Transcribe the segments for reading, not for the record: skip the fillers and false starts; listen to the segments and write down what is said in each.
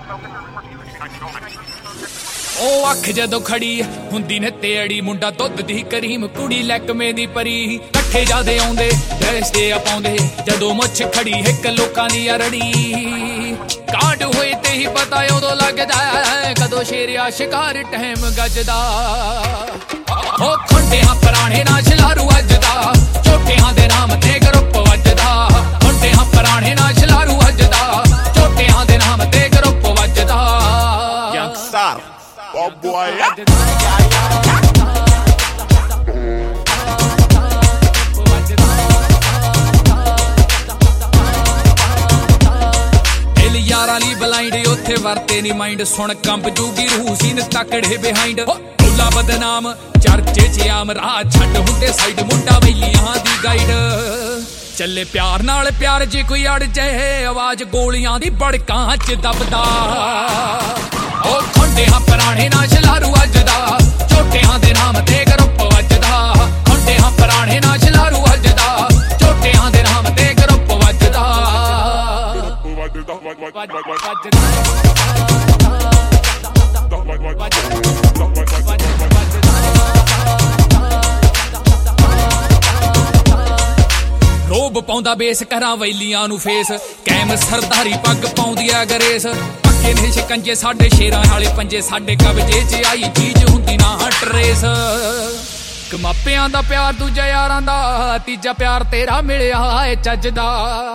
ਉਹ ਅੱਖ ਜਦੋਂ ਖੜੀ ਹੁੰਦੀ ਨੇ ਤੇੜੀ ਮੁੰਡਾ ਦੁੱਧ ਦੀ ਕਰੀਮ ਕੁੜੀ ਲੈਕਮੇ ਦੀ ਪਰੀ ਇਕੱਠੇ ਜਾਦੇ ਆਉਂਦੇ ਡਰੈਸ ਤੇ ਪਾਉਂਦੇ ਜਦੋਂ ਮੁੱਛ ਖੜੀ ਇੱਕ ਲੋਕਾਂ ਦੀ ਅਰੜੀ ਕਾਂਡ ਹੋਏ ਤੇ ਹੀ ਪਤਾ ਉਦੋਂ ਲੱਗਦਾ ਕਦੋਂ ਸ਼ੇਰਿਆ ਸ਼ਿਕਾਰ ਟਾਈਮ ਗੱਜਦਾ ਉਹ ਖੁੰਡਿਆਂ ਪੁਰਾਣੇ ਨਾ ਛਲਾਰੂ ਅੱਜ ਦਾ ਝੋਟਿਆਂ ਦੇ ਨਾਮ ਤੇ ਗਰੁੱਪ ਵੱਜਦਾ ਖੁੰਡਿਆਂ ਪੁਰਾਣੇ ਨਾ ਛਲਾਰੂ ਅੱਜ ਦਾ ਝੋਟਿਆਂ ਦੇ ਨਾਮ ਤੇ ਗਰੁੱਪ ਵੱਜਦਾ Youngstar, oh boy. ਦਿਲ ਯਾਰਾਂ ਲਈ ਬਲਾਈਂਡ ਉੱਥੇ ਵਰਤੇ ਨੀ ਮਾਈਂਡ ਸੁਣ ਕੰਬ ਜੂਗੀ ਰੂਹ ਸੀਨ ਤਕੜੇ ਬਿਹਾਈਂਡ ਢੋਲਾ ਬਦਨਾਮ ਚਰਚੇ ਚ ਆਮ ਰਾਹ ਛੱਡ ਹੁੰਦੇ ਸਾਈਡ ਮੁੰਡਾ ਵੈਲੀਆਂ ਦੀ ਗਾਈਡ ਚੱਲੇ ਪਿਆਰ ਨਾਲ ਪਿਆਰ ਜੇ ਕੋਈ ਅੜ ਜਾਏ ਆਵਾਜ਼ ਗੋਲੀਆਂ ਦੀ ਬੜਕਾਂ ਚ ਦਬਦਾ ਉਹ ਖੁੰਡਿਆਂ ਪੁਰਾਣੇ ਨਾ ਛਲਾਰੂ ਅੱਜ ਦਾ ਝੋਟਿਆਂ ਦੇ ਨਾਮ ਤੇ ਗਰੁੱਪ ਵੱਜਦਾ ਖੁੰਡਿਆਂ ਪੁਰਾਣੇ ਨਾ ਛਲਾਰੂ ਅੱਜ ਦਾ ਝੋਟਿਆਂ ਦੇ ਨਾਮ ਤੇ ਗਰੁੱਪ ਵੱਜਦਾ ਰੋਬ ਪਾਉਂਦਾ ਬੇਸ ਕਰਾਂ ਵੈਲੀਆਂ ਨੂੰ ਫੇਸ ਕੈਮ ਸਰਦਾਰੀ ਪੱਗ ਪਾਉਂਦੀ ਆ ਗਰੇਸ ਪੱਕੇ ਨੇ ਸ਼ਿਕੰਜੇ ਸਾਡੇ ਸ਼ੇਰਾਂ ਵਾਲੇ ਪੰਜੇ ਸਾਡੇ ਕਬਜੇ 'ਚ ਆਈ ਚੀਜ਼ ਹੁੰਦੀ ਨਾ ਟਰੇਸ ਕਮਾਪਿਆਂ ਦਾ ਪਿਆਰ ਦੂਜਾ ਯਾਰਾਂ ਦਾ ਤੀਜਾ ਪਿਆਰ ਤੇਰਾ ਮਿਲਿਆ ਏ ਚੱਜ ਦਾ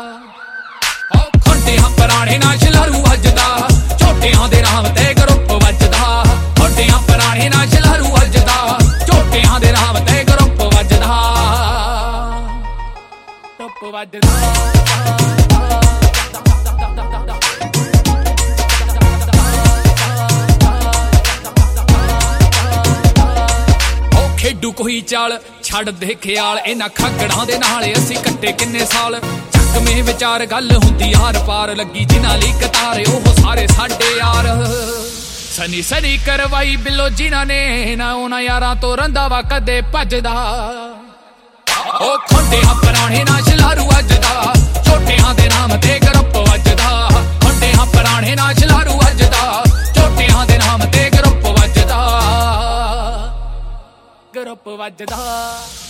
ਖੁੰਡਿਆਂ ਪੁਰਾਣੇ ਨਾ ਛਲਾਰੂ ਅੱਜ ਦਾ ਝੋਟਿਆਂ ਦੇ ਨਾਮ ਤੇ ਗਰੁੱਪ ਵੱਜਦਾ ਖੁੰਡਿਆਂ ਪੁਰਾਣੇ ਨਾ ਛਲਾਰੂ ਅੱਜ ਦਾ ਝੋਟਿਆਂ ਦੇ ਨਾਮ ਤੇ ਗਰੁੱਪ ਵੱਜਦਾ ਉਹ ਖੇਡੂ ਕੋਈ ਚਾਲ ਛੱਡ ਦੇ ਖਿਆਲ ਇਹਨਾਂ ਖਾਗੜਾਂ ਦੇ ਨਾਲ ਅਸੀਂ ਕੱਟੇ ਕਿੰਨੇ ਸਾਲ ਚੱਕਵੇਂ ਵਿਚਾਰ ਗੱਲ ਹੁੰਦੀ ਹਾਰ ਪਾਰ ਲੱਗੀ ਜਿਨ੍ਹਾਂ ਲਈ ਕਤਾਰ ਉਹ ਸਾਰੇ ਸਾਡੇ ਯਾਰ ਸਨੀ ਸਨੀ ਕਰਵਾਈ ਬਿੱਲੋ ਜਿਨ੍ਹਾਂ ਨੇ ਨਾ ਉਹਨਾਂ ਯਾਰਾਂ ਤੋਂ ਰੰਧਾਵਾ ਕਦੇ ਭੱਜਦਾ ਉਹ ਖੁੰਡਿਆਂ ਪੁਰਾਣੇ ਨਾ ਛਲਾਰੂ ਅੱਜ ਦਾ ਝੋਟਿਆਂ ਦੇ ਨਾਮ ਤੇ ਗਰੁੱਪ ਵੱਜਦਾ ਖੁੰਡਿਆਂ ਪੁਰਾਣੇ ਨਾ ਛਲਾਰੂ ਅੱਜ ਦਾ ਝੋਟਿਆਂ ਦੇ ਨਾਮ ਤੇ ਗਰੁੱਪ ਵੱਜਦਾ